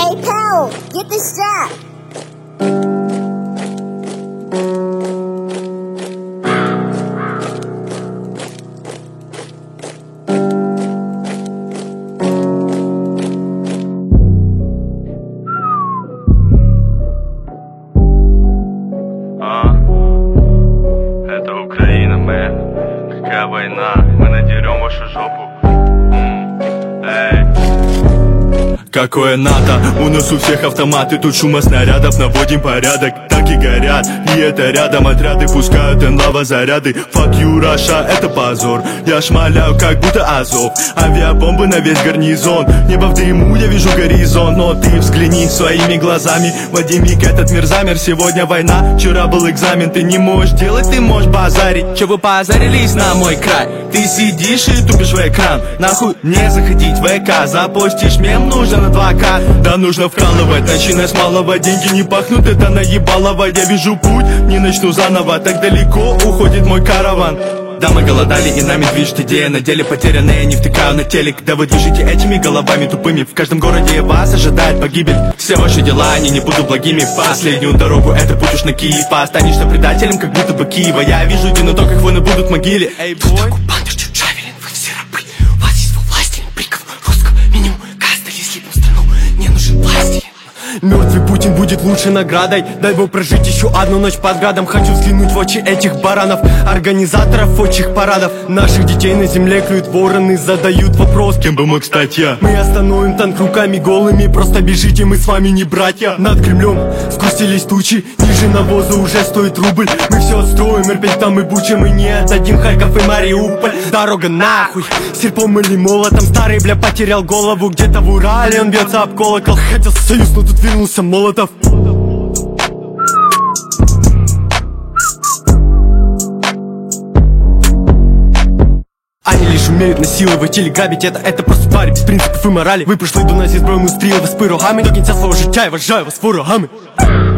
Hey, Powell, get the strap. Это Украина, мэн. Какая война? Мы надерем вашу жопу. Какое НАТО? У нас у всех автоматы. Тут шума снарядов, наводим порядок. Танки горят, и это рядом отряды пускают энлава заряды. Fuck you, Russia, это позор. Я шмаляю, как будто Азов. Авиабомбы на весь гарнизон. Небо в дыму, я вижу горизонт. Но ты взгляни своими глазами. В один миг этот мир замер. Сегодня война, вчера был экзамен. Ты не можешь делать, ты можешь базарить. Че вы позарились на мой край? Ты сидишь и тупишь в экран. Нахуй не заходить в ВК. Запостишь мем, нужен адвокат. Да нужно вкалывать, начиная с малого. Деньги не пахнут, это наебалово. Я вижу путь, не начну заново. Так далеко уходит мой караван. Да, мы голодали и нами движет идея. На деле потерянная, не втыкаю на телек. Да вы движите этими головами тупыми. В каждом городе вас ожидает погибель. Все ваши дела, они не будут благими. Последнюю дорогу, это путь уж на Киев. Останешься предателем, как будто бы Киева. Я вижу день, то, как войны будут в могиле. Эй, бой. Вы все рабы, у вас есть власть, прикол русского меню. Каста, если бы страну не нужен власти. Мертвый Путин будет лучшей наградой. Дай Бог прожить еще одну ночь под градом. Хочу взглянуть в очи этих баранов, организаторов отчих парадов. Наших детей на земле клюют вороны, задают вопрос: кем бы мог стать я? Мы остановим танк руками голыми. Просто бежите, мы с вами не братья. Над Кремлем сгустились тучи, ниже навоза уже стоит рубль. Мы все отстроим, Ирпень там и Буча. Мы не отдадим Харьков и Мариуполь. Дорога нахуй, серпом или молотом. Старый, бля, потерял голову. Где-то в Урале он бьется об колокол. Хотел союз, но тут вернулся Молотов. Они лишь умеют насиловать или грабить. Это просто твари без принципов и морали. Ви прийшли до нас зі зброєю стріл, ви з пирогами. До кінця свого життя я вважаю вас ворогами.